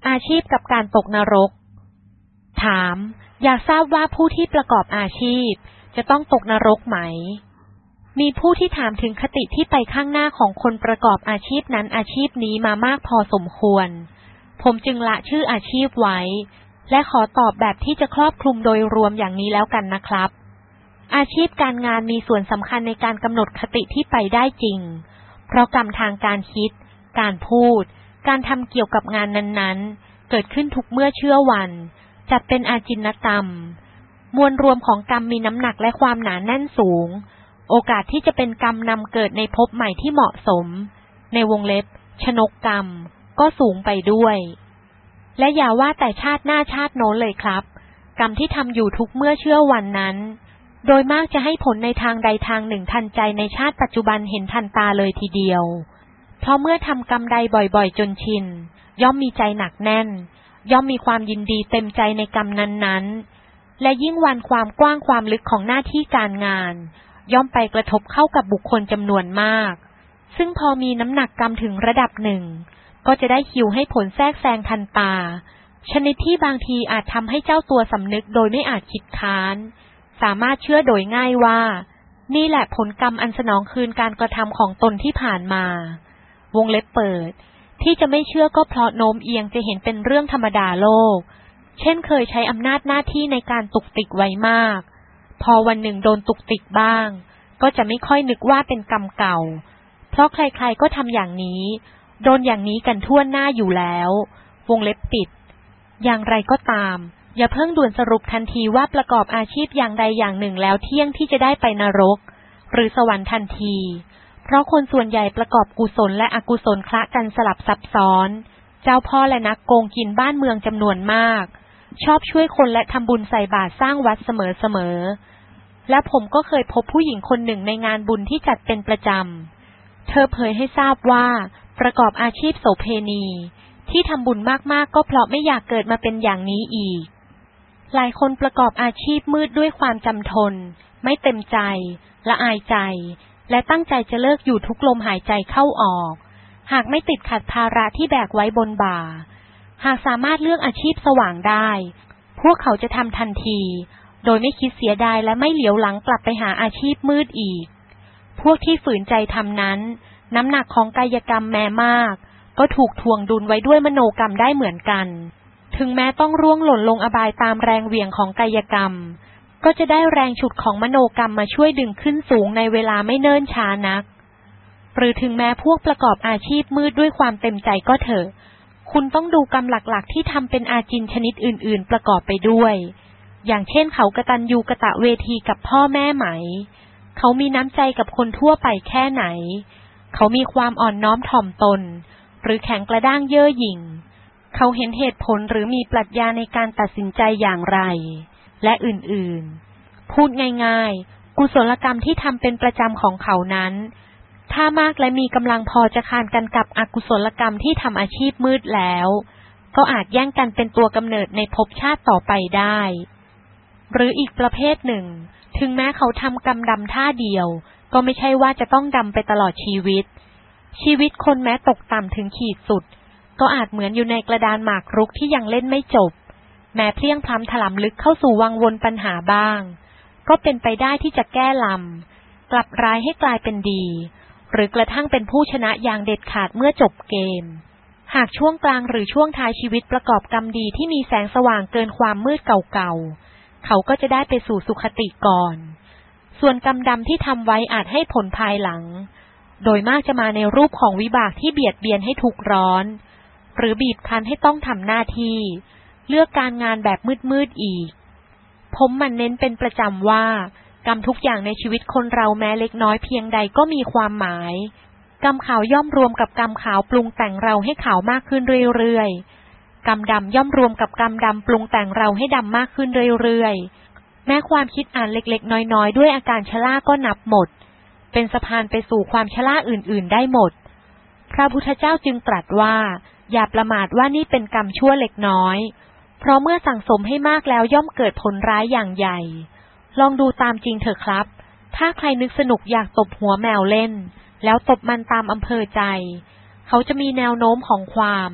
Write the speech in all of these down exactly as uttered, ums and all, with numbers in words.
อาชีพกับการตกนรกถามอยากทราบว่าผู้ที่ประกอบอาชีพจะต้องตกนรกไหมมีผู้ที่ถามถึงคติที่ไปข้างหน้าของคนประกอบอาชีพนั้นอาชีพนี้มามากพอสมควรผมจึงละชื่ออาชีพไว้และขอตอบแบบที่จะครอบคลุมโดยรวมอย่างนี้แล้วกันนะครับอาชีพการงานมีส่วนสำคัญในการกำหนดคติที่ไปได้จริงเพราะกรรมทางการคิดการพูดการทำเกี่ยวกับงานนั้นๆเกิดขึ้นทุกเมื่อเชื่อวันจัดเป็นอาจินกรรมมวลรวมของกรรมมีน้ำหนักและความหนาแน่นสูงโอกาสที่จะเป็นกรรมนำเกิดในภพใหม่ที่เหมาะสมในวงเล็บชนกกรรมก็สูงไปด้วยและอย่าว่าแต่ชาติหน้าชาติโน้นเลยครับกรรมที่ทำอยู่ทุกเมื่อเชื่อวันนั้นโดยมากจะให้ผลในทางใดทางหนึ่งทันใจในชาติปัจจุบันเห็นทันตาเลยทีเดียวเพราะเมื่อทำกรรมใดบ่อยๆจนชินย่อมมีใจหนักแน่นย่อมมีความยินดีเต็มใจในกรรมนั้นๆและยิ่งวันความกว้างความลึกของหน้าที่การงานย่อมไปกระทบเข้ากับบุคคลจำนวนมากซึ่งพอมีน้ำหนักกรรมถึงระดับหนึ่งก็จะได้คิวให้ผลแทรกแซงทันตาชนิดที่บางทีอาจทำให้เจ้าตัวสำนึกโดยไม่อาจคิดค้านสามารถเชื่อโดยง่ายว่านี่แหละผลกรรมอันสนองคืนการกระทำของตนที่ผ่านมาวงเล็บเปิดที่จะไม่เชื่อก็เพราะโน้มเอียงจะเห็นเป็นเรื่องธรรมดาโลกเช่นเคยใช้อำนาจหน้าที่ในการตุกติกไว้มากพอวันหนึ่งโดนตุกติกบ้างก็จะไม่ค่อยนึกว่าเป็นกรรมเก่าเพราะใครๆก็ทำอย่างนี้โดนอย่างนี้กันทั่วหน้าอยู่แล้ววงเล็บปิดอย่างไรก็ตามอย่าเพิ่งด่วนสรุปทันทีว่าประกอบอาชีพอย่างใดอย่างหนึ่งแล้วเที่ยงที่จะได้ไปนรกหรือสวรรค์ทันทีเพราะคนส่วนใหญ่ประกอบกุศลและอกุศลคละกันสลับซับซ้อนเจ้าพ่อและนักโกงกินบ้านเมืองจำนวนมากชอบช่วยคนและทำบุญใส่บาตรสร้างวัดเสมอๆและผมก็เคยพบผู้หญิงคนหนึ่งในงานบุญที่จัดเป็นประจำเธอเผยให้ทราบว่าประกอบอาชีพโสเภณีที่ทำบุญมากๆก็เพราะไม่อยากเกิดมาเป็นอย่างนี้อีกหลายคนประกอบอาชีพมืดด้วยความจำทนไม่เต็มใจละอายใจและตั้งใจจะเลิกอยู่ทุกลมหายใจเข้าออกหากไม่ติดขัดภาระที่แบกไว้บนบ่าหากสามารถเลือกอาชีพสว่างได้พวกเขาจะทำทันทีโดยไม่คิดเสียดายและไม่เหลียวหลังกลับไปหาอาชีพมืดอีกพวกที่ฝืนใจทำนั้นน้ำหนักของกายกรรมแม้มากก็ถูกทวงดุลไว้ด้วยมโนกรรมได้เหมือนกันถึงแม้ต้องร่วงหล่นลงอบายตามแรงเหวี่ยงของกายกรรมก็จะได้แรงฉุดของมโนกรรมมาช่วยดึงขึ้นสูงในเวลาไม่เนิ่นช้านักหรือถึงแม้พวกประกอบอาชีพมืดด้วยความเต็มใจก็เถอะคุณต้องดูกรรมหลักๆที่ทำเป็นอาจินชนิดอื่นๆประกอบไปด้วยอย่างเช่นเขากตัญญูกตเวทีกับพ่อแม่ไหมเขามีน้ำใจกับคนทั่วไปแค่ไหนเขามีความอ่อนน้อมถ่อมตนหรือแข็งกระด้างเย่อหยิ่งเขาเห็นเหตุผลหรือมีปรัชญาในการตัดสินใจอย่างไรและอื่นๆพูดง่ายๆกุศลกรรมที่ทำเป็นประจำของเขานั้นถ้ามากและมีกำลังพอจะคานกันกับอกุศลกรรมที่ทำอาชีพมืดแล้วก็อาจแย่งกันเป็นตัวกำเนิดในภพชาติต่อไปได้หรืออีกประเภทหนึ่งถึงแม้เขาทำกรรมดำท่าเดียวก็ไม่ใช่ว่าจะต้องดำไปตลอดชีวิตชีวิตคนแม้ตกต่ำถึงขีดสุดก็อาจเหมือนอยู่ในกระดานหมากรุกที่ยังเล่นไม่จบแม้เพลียงพล้ำถลำลึกเข้าสู่วังวนปัญหาบ้างก็เป็นไปได้ที่จะแก้ลำกลับร้ายให้กลายเป็นดีหรือกระทั่งเป็นผู้ชนะอย่างเด็ดขาดเมื่อจบเกมหากช่วงกลางหรือช่วงท้ายชีวิตประกอบกรรมดีที่มีแสงสว่างเกินความมืดเก่าๆเขาก็จะได้ไปสู่สุคติก่อนส่วนกรรมดำที่ทำไว้อาจให้ผลภายหลังโดยมากจะมาในรูปของวิบากที่เบียดเบียนให้ทุกข์ร้อนหรือบีบคั้นให้ต้องทำหน้าที่เลือกการงานแบบมืดๆอีกผมมันเน้นเป็นประจำว่ากรรมทุกอย่างในชีวิตคนเราแม้เล็กน้อยเพียงใดก็มีความหมายกรรมขาวย่อมรวมกับกรรมขาวปรุงแต่งเราให้ขาวมากขึ้นเรื่อยๆกรรมดำย่อมรวมกับกรรมดำปรุงแต่งเราให้ดำมากขึ้นเรื่อยๆแม้ความคิดอ่านเล็กๆน้อยๆด้วยอาการชราก็นับหมดเป็นสะพานไปสู่ความชราอื่นๆได้หมดพระพุทธเจ้าจึงตรัสว่าอย่าประมาทว่านี่เป็นกรรมชั่วเล็กน้อยเพราะเมื่อสั่งสมให้มากแล้วย่อมเกิดผลร้ายอย่างใหญ่ลองดูตามจริงเถอะครับถ้าใครนึกสนุกอยากตบหัวแมวเล่นแล้วตบมันตามอำเภอใจเขาจะมีแนวโน้มของความ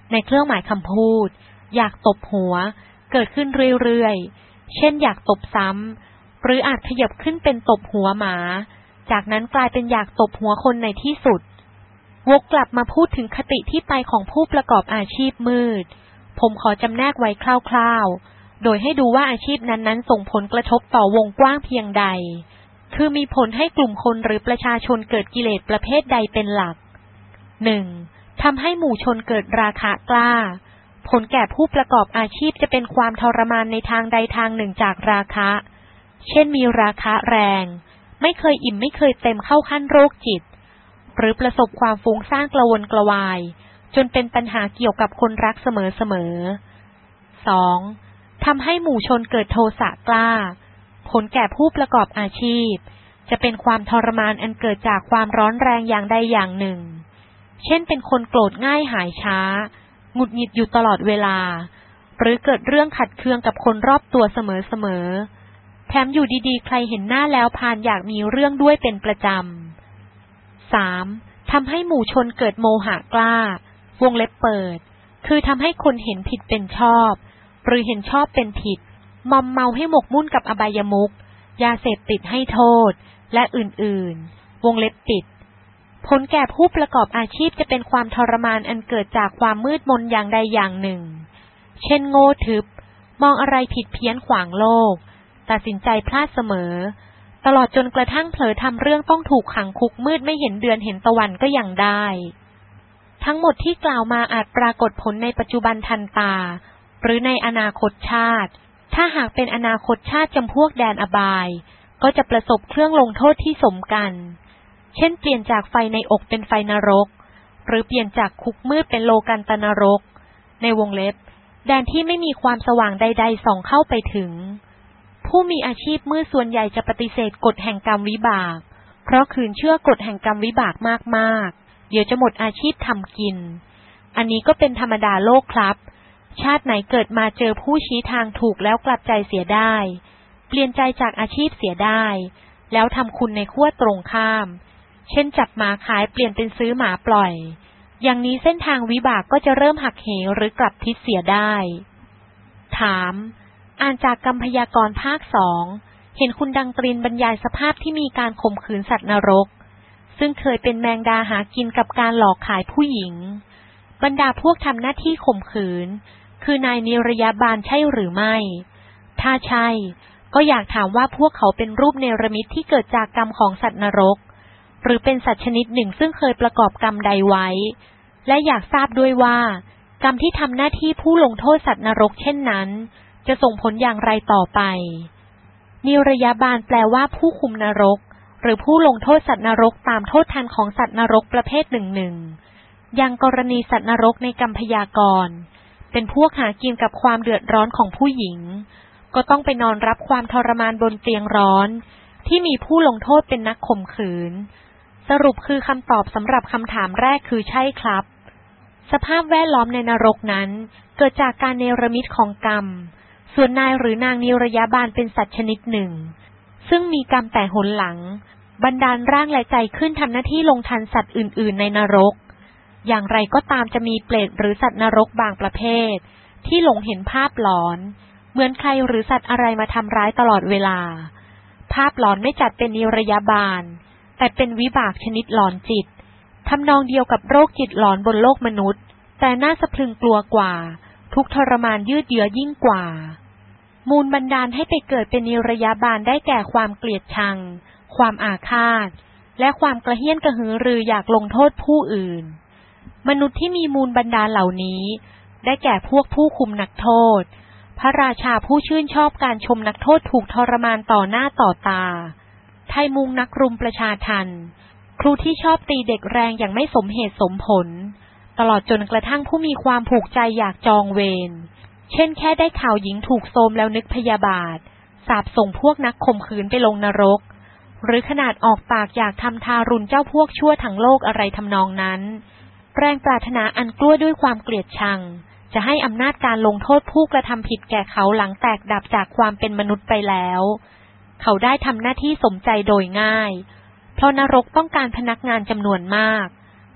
ในเครื่องหมายคำพูดอยากตบหัวเกิดขึ้นเรื่อยๆเช่นอยากตบซ้ำหรืออาจขยับขึ้นเป็นตบหัวหมาจากนั้นกลายเป็นอยากตบหัวคนในที่สุดวกกลับมาพูดถึงคติที่ไปของผู้ประกอบอาชีพมืดผมขอจำแนกไว้คร่าวๆโดยให้ดูว่าอาชีพนั้นๆส่งผลกระทบต่อวงกว้างเพียงใดคือมีผลให้กลุ่มคนหรือประชาชนเกิดกิเลสประเภทใดเป็นหลัก หนึ่ง. ทำให้หมู่ชนเกิดราคะกล้าผลแก่ผู้ประกอบอาชีพจะเป็นความทรมานในทางใดทางหนึ่งจากราคะเช่นมีราคะแรงไม่เคยอิ่มไม่เคยเต็มเข้าขั้นโรคจิตหรือประสบความฟุ้งซ่านกระวนกระวายจนเป็นปัญหาเกี่ยวกับคนรักเสมอๆ สอง. ทำให้หมู่ชนเกิดโทสะกล้าผลแก่ผู้ประกอบอาชีพจะเป็นความทรมานอันเกิดจากความร้อนแรงอย่างใดอย่างหนึ่งเช่นเป็นคนโกรธง่ายหายช้าหงุดหงิดอยู่ตลอดเวลาหรือเกิดเรื่องขัดเคืองกับคนรอบตัวเสมอๆแถมอยู่ดีๆใครเห็นหน้าแล้วพานอยากมีเรื่องด้วยเป็นประจำ สาม. ทำให้หมู่ชนเกิดโมหะกล้าวงเล็บเปิดคือทำให้คนเห็นผิดเป็นชอบหรือเห็นชอบเป็นผิดมอมเมาให้หมกมุ่นกับอบายมุขยาเสพติดให้โทษและอื่นๆวงเล็บปิดผลแก่ผู้ประกอบอาชีพจะเป็นความทรมานอันเกิดจากความมืดมนอย่างใดอย่างหนึ่งเช่นโง่ทึบมองอะไรผิดเพี้ยนขวางโลกตัดสินใจพลาดเสมอตลอดจนกระทั่งเผลอทำเรื่องต้องถูกขังคุกมืดไม่เห็นเดือนเห็นตะวันก็ยังได้ทั้งหมดที่กล่าวมาอาจปรากฏผลในปัจจุบันทันตาหรือในอนาคตชาติถ้าหากเป็นอนาคตชาติจำพวกแดนอบายก็จะประสบเครื่องลงโทษที่สมกันเช่นเปลี่ยนจากไฟในอกเป็นไฟนรกหรือเปลี่ยนจากคุกมืดเป็นโลกันตนรกในวงเล็บแดนที่ไม่มีความสว่างใดๆส่องเข้าไปถึงผู้มีอาชีพมืดส่วนใหญ่จะปฏิเสธกฎแห่งกรรมวิบากเพราะขืนเชื่อกฎแห่งกรรมวิบากมากๆเดี๋ยวจะหมดอาชีพทำกินอันนี้ก็เป็นธรรมดาโลกครับชาติไหนเกิดมาเจอผู้ชี้ทางถูกแล้วกลับใจเสียได้เปลี่ยนใจจากอาชีพเสียได้แล้วทำคุณในขั้วตรงข้ามเช่นจับหมาขายเปลี่ยนเป็นซื้อหมาปล่อยอย่างนี้เส้นทางวิบากก็จะเริ่มหักเหหรือกลับทิศเสียได้ถามอ่านจากกรรมพยากรณ์ภาคสองเห็นคุณดังตรินบรรยายสภาพที่มีการข่มขืนสัตว์นรกซึ่งเคยเป็นแมงดาหากินกับการหลอกขายผู้หญิงบรรดาพวกทำหน้าที่ข่มขืนคือนายนิรยาบาลใช่หรือไม่ถ้าใช่ก็อยากถามว่าพวกเขาเป็นรูปเนรมิตที่เกิดจากกรรมของสัตว์นรกหรือเป็นสัตว์ชนิดหนึ่งซึ่งเคยประกอบกรรมใดไว้และอยากทราบด้วยว่ากรรมที่ทำหน้าที่ผู้ลงโทษสัตว์นรกเช่นนั้นจะส่งผลอย่างไรต่อไปนิรยาบาลแปลว่าผู้คุมนรกหรือผู้ลงโทษสัตว์นรกตามโทษทันของสัตว์นรกประเภทหนึ่งหนึ่งอย่างกรณีสัตว์นรกในกรรมพยากรณ์เป็นพวกหากินกับความเดือดร้อนของผู้หญิงก็ต้องไปนอนรับความทรมานบนเตียงร้อนที่มีผู้ลงโทษเป็นนักข่มขืนสรุปคือคำตอบสำหรับคำถามแรกคือใช่ครับสภาพแวดล้อมในนรกนั้นเกิดจากการเนรมิตของกรรมส่วนนายหรือนางนิรยาบาลเป็นสัตว์ชนิดหนึ่งซึ่งมีกรรมแต่หนหลังบันดาลร่างและใจขึ้นทำหน้าที่ลงทันสัตว์อื่นๆในนรกอย่างไรก็ตามจะมีเปรตหรือสัตว์นรกบางประเภทที่หลงเห็นภาพหลอนเหมือนใครหรือสัตว์อะไรมาทำร้ายตลอดเวลาภาพหลอนไม่จัดเป็นนิรยาบาลแต่เป็นวิบากชนิดหลอนจิตทำนองเดียวกับโรคจิตหลอนบนโลกมนุษย์แต่น่าสะพรึงกลัวกว่าทุกทรมานยืดเยื้อยิ่งกว่ามูลบันดาลให้ไปเกิดเป็นนิรยาบาลได้แก่ความเกลียดชังความอาฆาตและความกระเฮี้ยนกระหือรืออยากลงโทษผู้อื่นมนุษย์ที่มีมูลบันดาลเหล่านี้ได้แก่พวกผู้คุมนักโทษพระราชาผู้ชื่นชอบการชมนักโทษถูกทรมานต่อหน้าต่อตาไทมุงนักรุมประชาทัณฑ์ครูที่ชอบตีเด็กแรงอย่างไม่สมเหตุสมผลตลอดจนกระทั่งผู้มีความผูกใจอยากจองเวรเช่นแค่ได้ข่าวหญิงถูกโทรมแล้วนึกพยาบาทสาปส่งพวกนักข่มขืนไปลงนรกหรือขนาดออกปากอยากทำทารุณเจ้าพวกชั่วทั้งโลกอะไรทำนองนั้นแรงปรารถนาอันกลั้วด้วยความเกลียดชังจะให้อำนาจการลงโทษผู้กระทำผิดแก่เขาหลังแตกดับจากความเป็นมนุษย์ไปแล้วเขาได้ทำหน้าที่สมใจโดยง่ายเพราะนรกต้องการพนักงานจำนวนมาก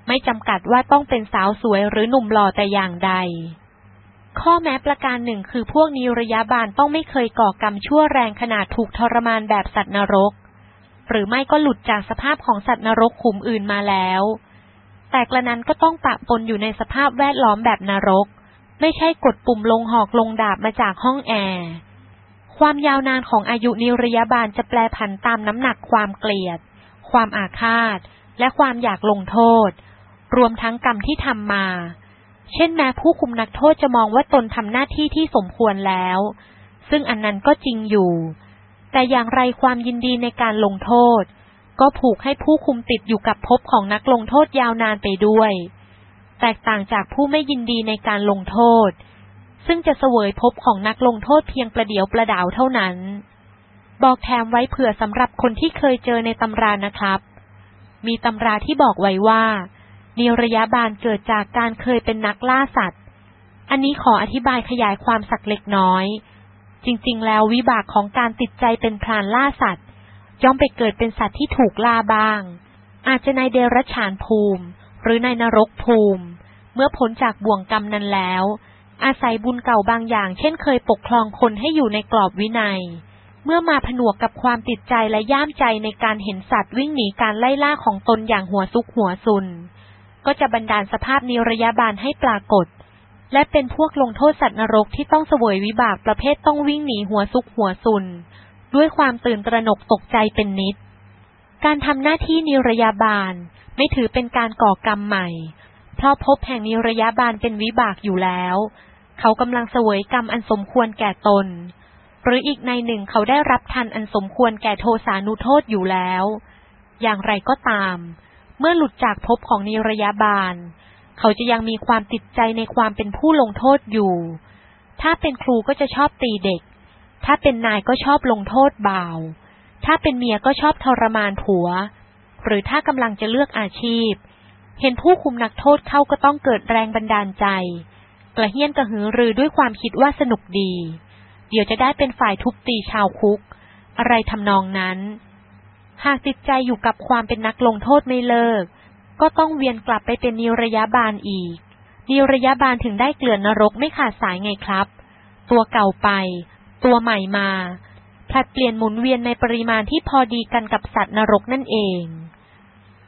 ไม่จำกัดว่าต้องเป็นสาวสวยหรือหนุ่มหล่อแต่อย่างใดข้อแม้ประการหนึ่งคือพวกนิรยาบาลต้องไม่เคยก่อกรรมชั่วแรงขนาดถูกทรมานแบบสัตว์นรกหรือไม่ก็หลุดจากสภาพของสัตว์นรกขุมอื่นมาแล้วแต่กระนั้นก็ต้องปะปนอยู่ในสภาพแวดล้อมแบบนรกไม่ใช่กดปุ่มลงหอกลงดาบมาจากห้องแอร์ความยาวนานของอายุนิรยาบาลจะแปรผันตามน้ำหนักความเกลียดความอาฆาตและความอยากลงโทษรวมทั้งกรรมที่ทำมาเช่นแม้ผู้คุมนักโทษจะมองว่าตนทำหน้าที่ที่สมควรแล้วซึ่งอันนั้นก็จริงอยู่แต่อย่างไรความยินดีในการลงโทษก็ผูกให้ผู้คุมติดอยู่กับภพของนักลงโทษยาวนานไปด้วยแตกต่างจากผู้ไม่ยินดีในการลงโทษซึ่งจะเสวยภพของนักลงโทษเพียงประเดี๋ยวประดาวเท่านั้นบอกแถมไว้เผื่อสำหรับคนที่เคยเจอในตำรานะครับมีตำราที่บอกไว้ว่านิรยาบาลเกิดจากการเคยเป็นนักล่าสัตว์อันนี้ขออธิบายขยายความสักเล็กน้อยจริงๆแล้ววิบากของการติดใจเป็นพรานล่าสัตว์ย่อมไปเกิดเป็นสัตว์ที่ถูกล่าบ้างอาจจะในเดรัจฉานภูมิหรือในนรกภูมิเมื่อพ้นจากบ่วงกรรมนั้นแล้วอาศัยบุญเก่าบางอย่างเช่นเคยปกครองคนให้อยู่ในกรอบวินัยเมื่อมาผนวกกับความติดใจและย่ามใจในการเห็นสัตว์วิ่งหนีการไล่ล่าของตนอย่างหัวซุกหัวซุนก็จะบันดาลสภาพนิรยาบาลให้ปรากฏและเป็นพวกลงโทษสัตว์นรกที่ต้องเสวยวิบากประเภทต้องวิ่งหนีหัวซุกหัวซุนด้วยความตื่นตระหนกตกใจเป็นนิดการทำหน้าที่นิรยาบาลไม่ถือเป็นการก่อกรรมใหม่เพราะภพแห่งนิรยาบาลเป็นวิบากอยู่แล้วเขากำลังเสวยกรรมอันสมควรแก่ตนหรืออีกในหนึ่งเขาได้รับทันอันสมควรแก่โทสานุโทษอยู่แล้วอย่างไรก็ตามเมื่อหลุดจากภพของนิรยาบาลเขาจะยังมีความติดใจในความเป็นผู้ลงโทษอยู่ถ้าเป็นครูก็จะชอบตีเด็กถ้าเป็นนายก็ชอบลงโทษบ่าวถ้าเป็นเมียก็ชอบทรมานผัวหรือถ้ากำลังจะเลือกอาชีพเห็นผู้คุมนักโทษเข้าก็ต้องเกิดแรงบันดาลใจกระเฮี้ยนกระหือรือด้วยความคิดว่าสนุกดีเดี๋ยวจะได้เป็นฝ่ายทุบตีชาวคุกอะไรทำนองนั้นหากติดใจอยู่กับความเป็นนักลงโทษไม่เลิกก็ต้องเวียนกลับไปเป็นนิรยาบาลอีกนิรยาบาลถึงได้เกลื่อนนรกไม่ขาดสายไงครับตัวเก่าไปตัวใหม่มาผลัดเปลี่ยนหมุนเวียนในปริมาณที่พอดีกันกับสัตว์นรกนั่นเอง